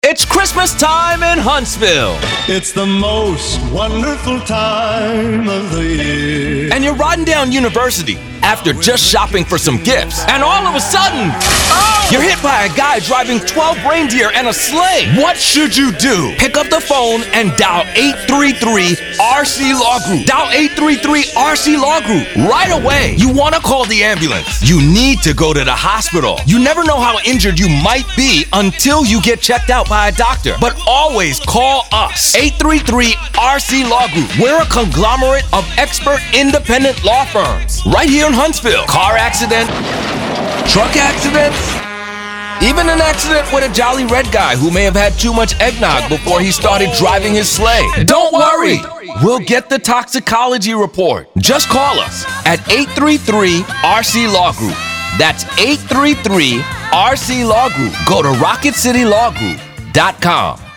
It's Christmas time in Huntsville. It's the most wonderful time of the year. And you're riding down University after just shopping for some gifts. And all of a sudden, you're hit by a guy driving 12 reindeer and a sleigh. What should you do? Pick up the phone and dial 833-RC Law Group. Dial 833-RC Law Group right away. You want to call the ambulance. You need to go to the hospital. You never know how injured you might be until you get checked out by a doctor. But always call us. 833-RC Law Group. We're a conglomerate of expert independent law firms right here in Huntsville. Car accident, truck accidents, even an accident with a jolly red guy who may have had too much eggnog before he started driving his sleigh. Don't worry. We'll get the toxicology report. Just call us at 833-RC Law Group. That's 833-RC Law Group. Go to RocketCityLawGroup.com.